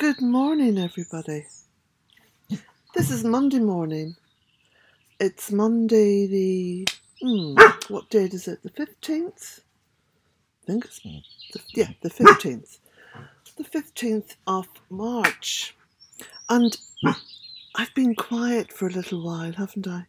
Good morning, everybody. This is Monday morning. It's Monday what date is it? The 15th? I think it's, the 15th. The 15th of March. And I've been quiet for a little while, haven't I?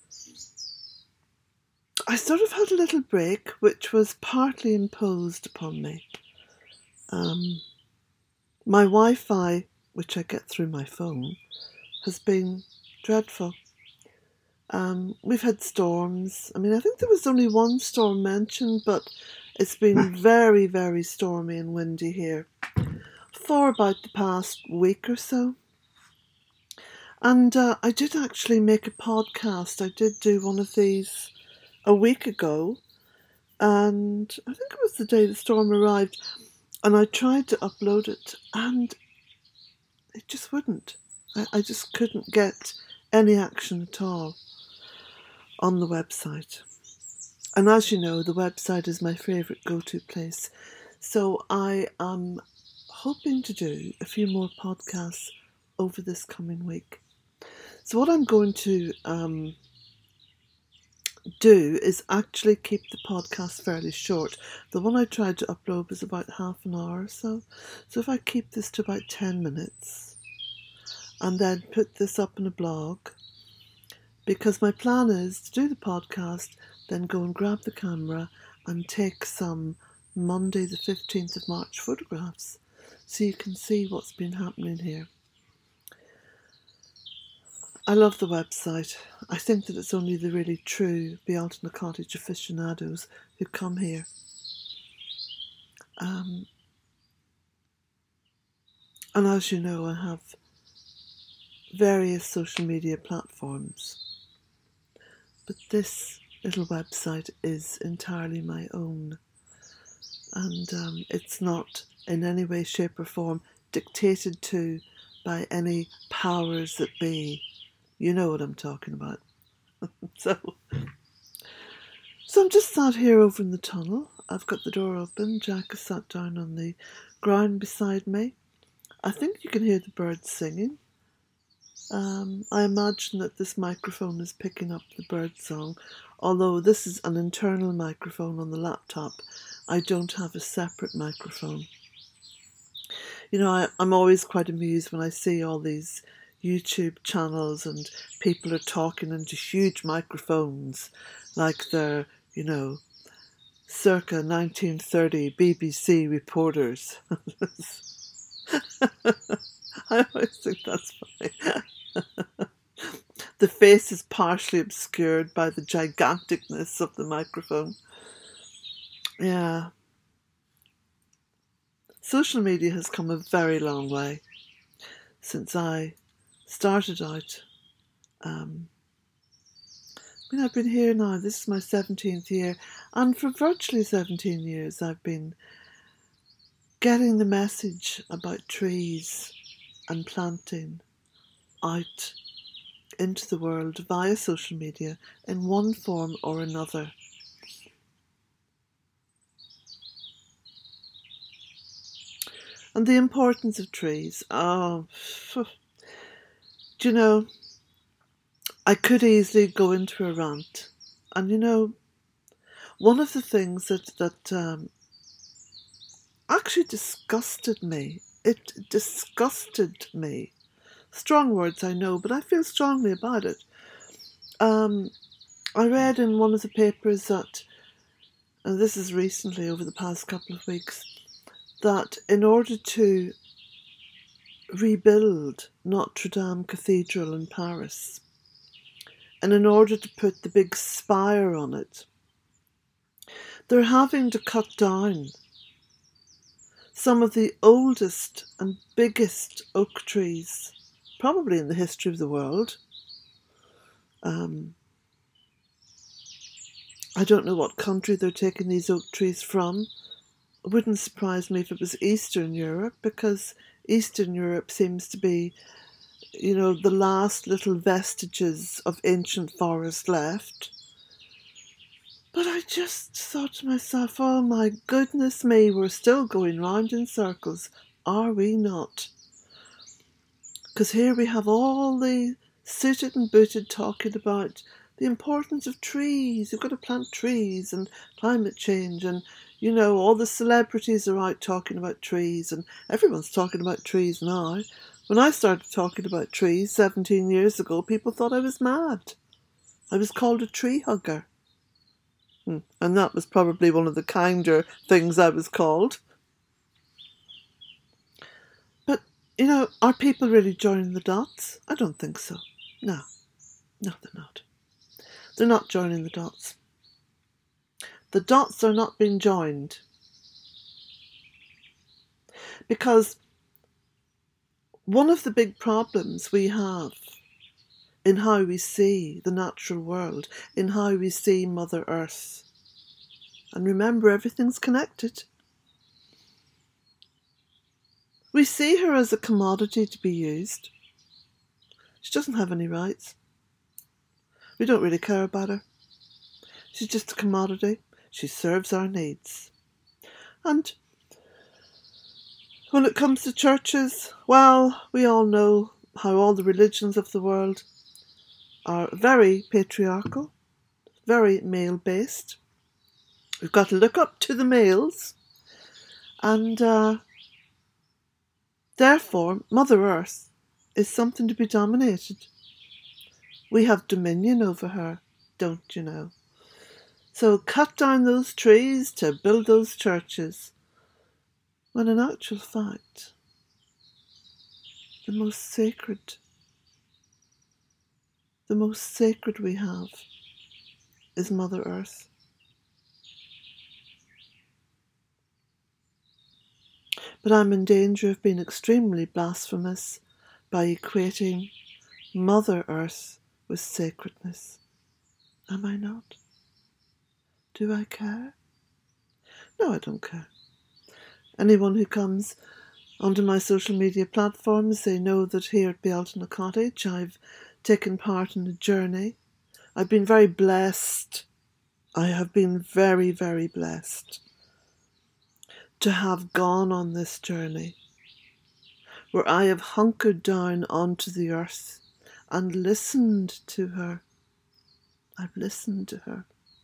I sort of had a little break, which was partly imposed upon me. My Wi-Fi, which I get through my phone, has been dreadful. We've had storms. I think there was only one storm mentioned, but it's been very, very stormy and windy here for about the past week or so. And I did actually make a podcast. I did do one of these a week ago, and I think it was the day the storm arrived, and I tried to upload it, and it just wouldn't. I just couldn't get any action at all on the website. And as you know, the website is my favourite go-to place. So I am hoping to do a few more podcasts over this coming week. So what I'm going to do is actually keep the podcast fairly short. The one I tried to upload was about half an hour or so. So if I keep this to about 10 minutes and then put this up in a blog, because my plan is to do the podcast, then go and grab the camera and take some Monday the 15th of March photographs so you can see what's been happening here. I love the website. I think that it's only the really true Bealtaine na Cottage aficionados who come here. And as you know, I have various social media platforms. But this little website is entirely my own. And it's not in any way, shape or form dictated to by any powers that be. You know what I'm talking about. So I'm just sat here over in the tunnel. I've got the door open. Jack has sat down on the ground beside me. I think you can hear the birds singing. I imagine that this microphone is picking up the bird song, although this is an internal microphone on the laptop. I don't have a separate microphone. You know, I'm always quite amused when I see all these YouTube channels and people are talking into huge microphones like they're, circa 1930 BBC reporters. I always think that's funny. The face is partially obscured by the giganticness of the microphone. Yeah. Social media has come a very long way since I started out. I've been here now, this is my 17th year, and for virtually 17 years I've been getting the message about trees and planting out into the world via social media in one form or another. And the importance of trees. Do you know, I could easily go into a rant. And one of the things that actually disgusted me, strong words I know, but I feel strongly about it. I read in one of the papers that, and this is recently over the past couple of weeks, that in order to rebuild Notre Dame Cathedral in Paris, and in order to put the big spire on it, they're having to cut down some of the oldest and biggest oak trees, probably in the history of the world. I don't know what country they're taking these oak trees from. It wouldn't surprise me if it was Eastern Europe, because Eastern Europe seems to be, the last little vestiges of ancient forest left. But I just thought to myself, oh my goodness me, we're still going round in circles, are we not? Because here we have all the suited and booted talking about the importance of trees. You've got to plant trees and climate change, and all the celebrities are out talking about trees, and everyone's talking about trees now. When I started talking about trees 17 years ago, people thought I was mad. I was called a tree hugger. And that was probably one of the kinder things I was called. But, are people really joining the dots? I don't think so. No, they're not. They're not joining the dots. The dots are not being joined. Because one of the big problems we have in how we see the natural world, in how we see Mother Earth, and remember, everything's connected. We see her as a commodity to be used. She doesn't have any rights. We don't really care about her. She's just a commodity. She serves our needs. And when it comes to churches, well, we all know how all the religions of the world are very patriarchal, very male-based. We've got to look up to the males, and therefore Mother Earth is something to be dominated. We have dominion over her, don't you know? So cut down those trees to build those churches, when in actual fact, the most sacred we have is Mother Earth. But I'm in danger of being extremely blasphemous by equating Mother Earth with sacredness. Am I not? Do I care? No, I don't care. Anyone who comes onto my social media platforms, they know that here at Bealtaine Cottage I've taken part in a journey. I've been very blessed. I have been very, very blessed to have gone on this journey where I have hunkered down onto the earth and listened to her. I've listened to her.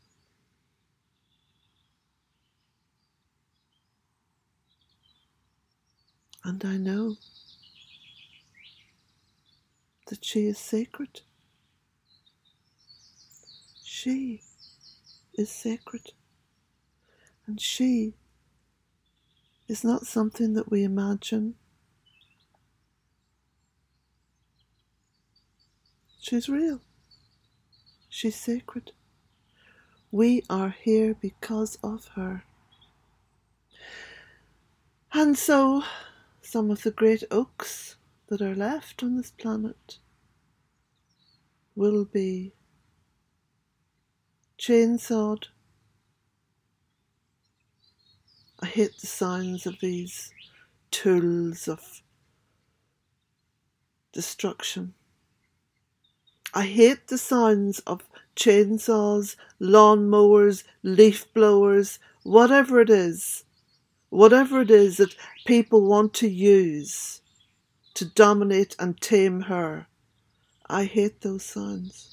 And I know that she is sacred. She is sacred. And she is not something that we imagine. She's real. She's sacred. We are here because of her. And so, some of the great oaks that are left on this planet will be chainsawed. I hate the sounds of these tools of destruction. I hate the sounds of chainsaws, lawnmowers, leaf blowers, whatever it is that people want to use to dominate and tame her. I hate those sounds.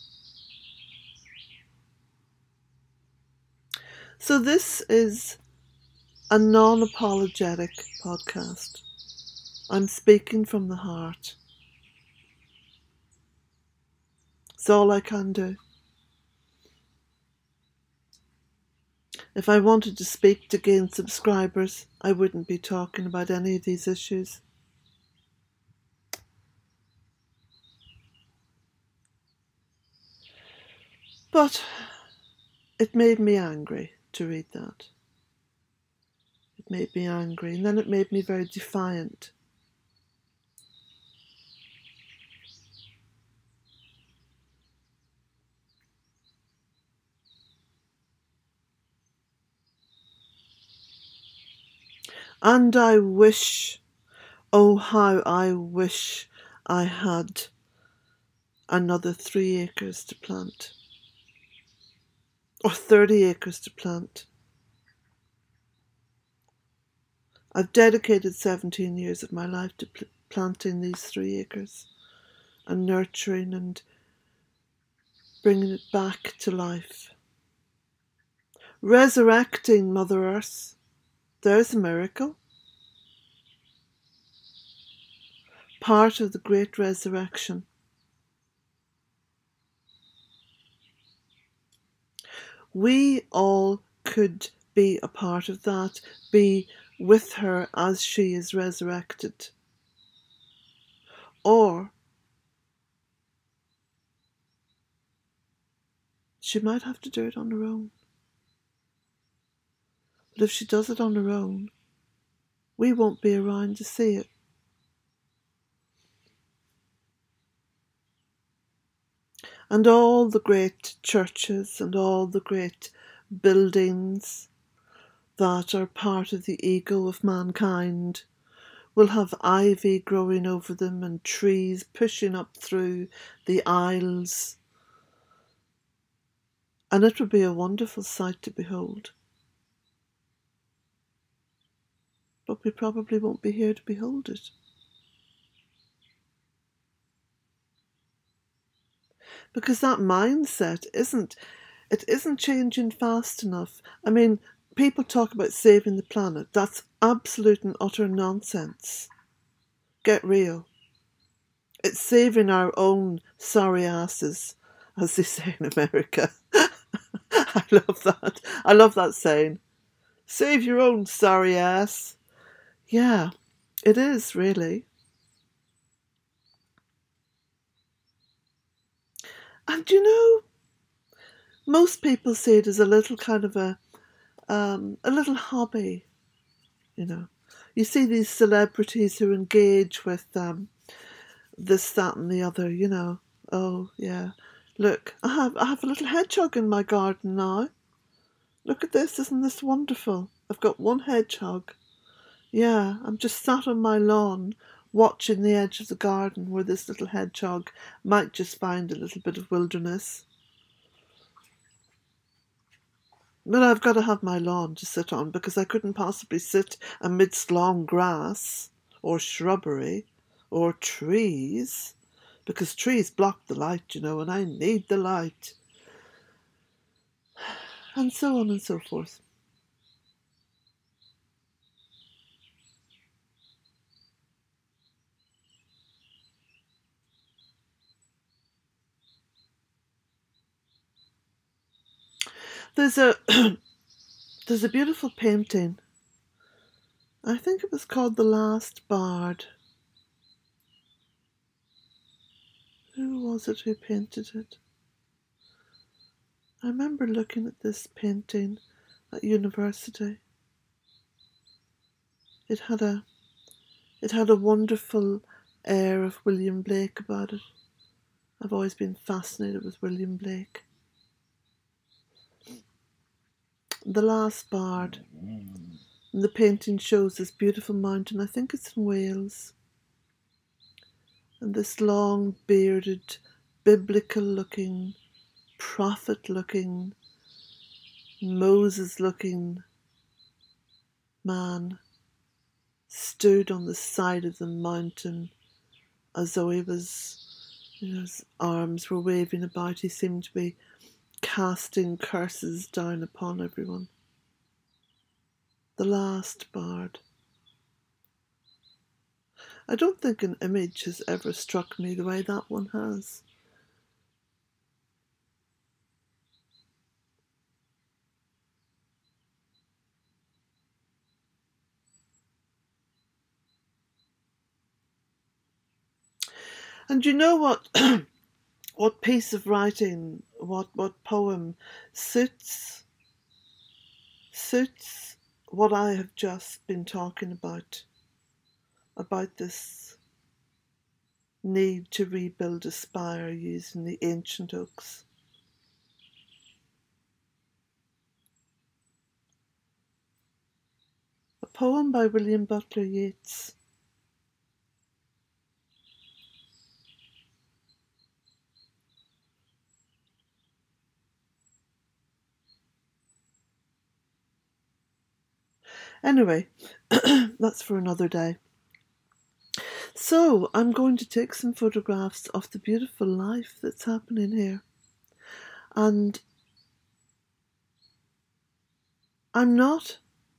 So this is a non-apologetic podcast. I'm speaking from the heart. It's all I can do. If I wanted to speak to gain subscribers, I wouldn't be talking about any of these issues. But it made me angry to read that. It made me angry, and then it made me very defiant. And I wish, oh how I wish I had another 3 acres to plant. Or 30 acres to plant. I've dedicated 17 years of my life to planting these 3 acres. and nurturing and bringing it back to life. Resurrecting Mother Earth. There's a miracle. Part of the great resurrection. We all could be a part of that, be with her as she is resurrected. Or she might have to do it on her own. But if she does it on her own, we won't be around to see it. And all the great churches and all the great buildings that are part of the ego of mankind will have ivy growing over them and trees pushing up through the aisles. And it will be a wonderful sight to behold. But we probably won't be here to behold it. Because that mindset isn't changing fast enough. I mean, people talk about saving the planet. That's absolute and utter nonsense. Get real. It's saving our own sorry asses, as they say in America. I love that. I love that saying. Save your own sorry ass. Yeah, it is really. And you know, most people see it as a little kind of a little hobby, you know. You see these celebrities who engage with this, that, and the other, you know. Oh yeah, look, I have a little hedgehog in my garden now. Look at this, isn't this wonderful? I've got one hedgehog. Yeah, I'm just sat on my lawn watching the edge of the garden where this little hedgehog might just find a little bit of wilderness. But I've got to have my lawn to sit on because I couldn't possibly sit amidst long grass or shrubbery or trees because trees block the light, you know, and I need the light. And so on and so forth. There's a there's a beautiful painting. I think it was called The Last Bard. Who was it who painted it? I remember looking at this painting at university. It had a wonderful air of William Blake about it. I've always been fascinated with William Blake. The Last Bard. And the painting shows this beautiful mountain. I think it's in Wales. And this long bearded, biblical looking, prophet looking, Moses looking man stood on the side of the mountain as though he was, you know, his arms were waving about. He seemed to be casting curses down upon everyone. The Last Bard. I don't think an image has ever struck me the way that one has. And you know what? What piece of writing, what poem suits what I have just been talking about this need to rebuild a spire using the ancient oaks. A poem by William Butler Yeats. Anyway, that's for another day. So I'm going to take some photographs of the beautiful life that's happening here. And I'm not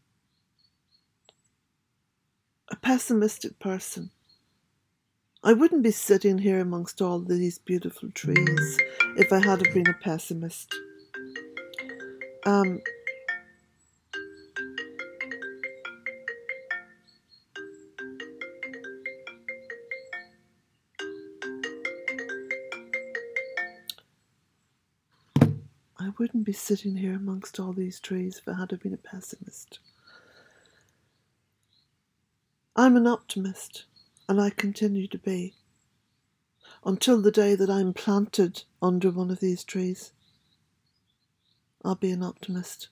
a pessimistic person. I wouldn't be sitting here amongst all these beautiful trees if I had been a pessimist. I wouldn't be sitting here amongst all these trees if I had been a pessimist. I'm an optimist, and I continue to be, until the day that I'm planted under one of these trees. I'll be an optimist.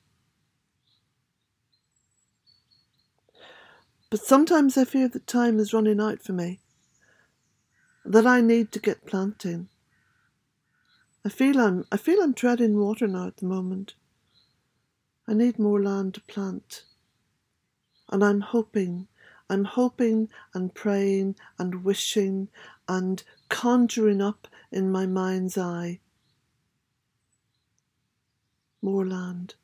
But sometimes I fear that time is running out for me, that I need to get planting. I feel I'm treading water now at the moment. I need more land to plant. And I'm hoping and praying and wishing and conjuring up in my mind's eye more land.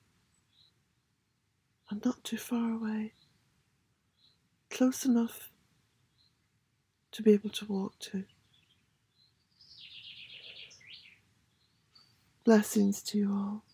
And not too far away. Close enough to be able to walk to. Blessings to you all.